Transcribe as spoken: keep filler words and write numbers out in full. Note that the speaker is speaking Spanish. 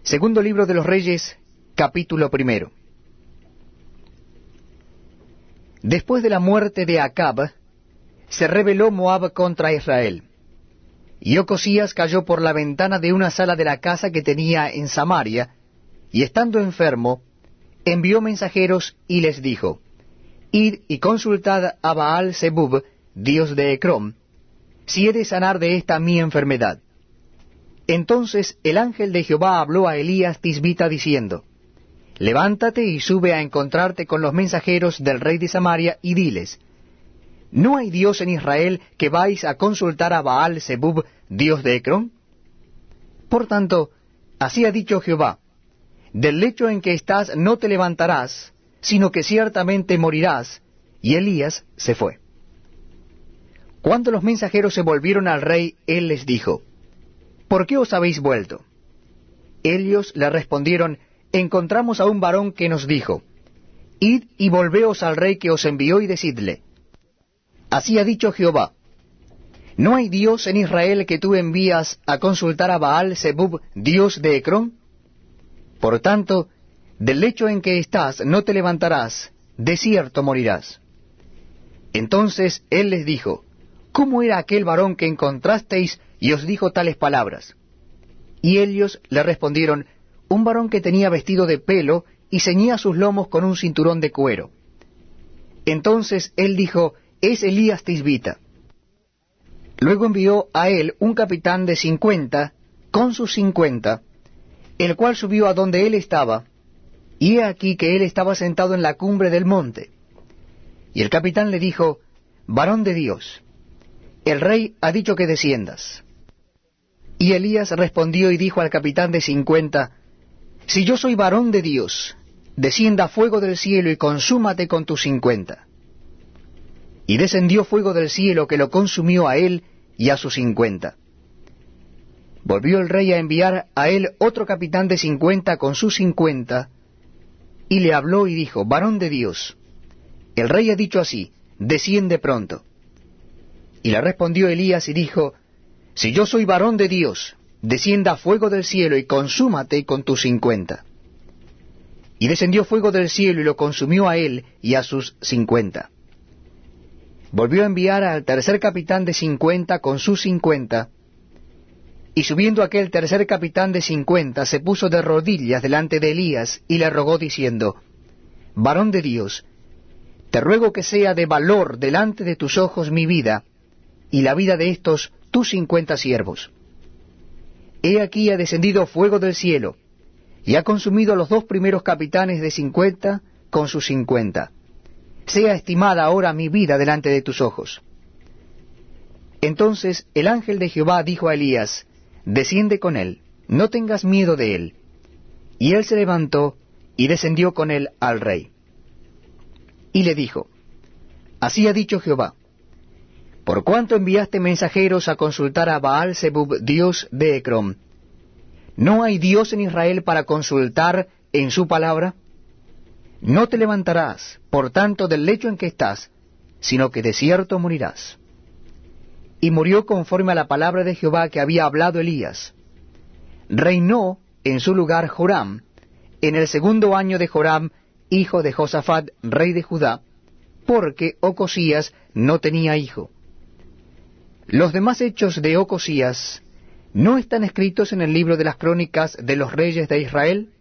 Segundo libro de los Reyes, capítulo primero. Después de la muerte de Acab, se rebeló Moab contra Israel. Y Ocosías cayó por la ventana de una sala de la casa que tenía en Samaria, y estando enfermo, envió mensajeros y les dijo, Id y consultad a Baal Zebub, dios de Ecrón, si he de sanar de esta mi enfermedad. Entonces el ángel de Jehová habló a Elías Tisbita diciendo, Levántate y sube a encontrarte con los mensajeros del rey de Samaria, y diles, ¿no hay Dios en Israel que vais a consultar a Baal Zebub, dios de Ecrón? Por tanto, así ha dicho Jehová, del lecho en que estás no te levantarás, sino que ciertamente morirás. Y Elías se fue. Cuando los mensajeros se volvieron al rey, él les dijo, ¿por qué os habéis vuelto? Ellos le respondieron, encontramos a un varón que nos dijo, Id y volveos al rey que os envió y decidle, así ha dicho Jehová, ¿no hay Dios en Israel que tú envías a consultar a Baal Zebub, dios de Ecrón? Por tanto, del lecho en que estás no te levantarás, de cierto morirás. Entonces él les dijo, ¿cómo era aquel varón que encontrasteis y os dijo tales palabras? Y ellos le respondieron, un varón que tenía vestido de pelo y ceñía sus lomos con un cinturón de cuero. Entonces él dijo, es Elías Tisbita. Luego envió a él un capitán de cincuenta, con sus cincuenta, el cual subió a donde él estaba, y he aquí que él estaba sentado en la cumbre del monte. Y el capitán le dijo, varón de Dios, el rey ha dicho que desciendas. Y Elías respondió y dijo al capitán de cincuenta, si yo soy varón de Dios, descienda fuego del cielo y consúmate con tus cincuenta. Y descendió fuego del cielo que lo consumió a él y a sus cincuenta. Volvió el rey a enviar a él otro capitán de cincuenta con sus cincuenta, y le habló y dijo, varón de Dios, el rey ha dicho así, desciende pronto. Y le respondió Elías y dijo, si yo soy varón de Dios, descienda fuego del cielo y consúmate con tus cincuenta. Y descendió fuego del cielo y lo consumió a él y a sus cincuenta. Volvió a enviar al tercer capitán de cincuenta con sus cincuenta, y subiendo aquel tercer capitán de cincuenta se puso de rodillas delante de Elías y le rogó diciendo, varón de Dios, te ruego que sea de valor delante de tus ojos mi vida, y la vida de estos tus cincuenta siervos. He aquí ha descendido fuego del cielo, y ha consumido a los dos primeros capitanes de cincuenta con sus cincuenta. Sea estimada ahora mi vida delante de tus ojos. Entonces el ángel de Jehová dijo a Elías, desciende con él, no tengas miedo de él. Y él se levantó y descendió con él al rey. Y le dijo, así ha dicho Jehová, por cuanto enviaste mensajeros a consultar a Baal Zebub, dios de Ecrón, ¿no hay Dios en Israel para consultar en su palabra? No te levantarás, por tanto, del lecho en que estás, sino que de cierto morirás. Y murió conforme a la palabra de Jehová que había hablado Elías. Reinó en su lugar Joram, en el segundo año de Joram, hijo de Josafat, rey de Judá, porque Ocosías no tenía hijo. Los demás hechos de Ocosías no están escritos en el libro de las crónicas de los reyes de Israel.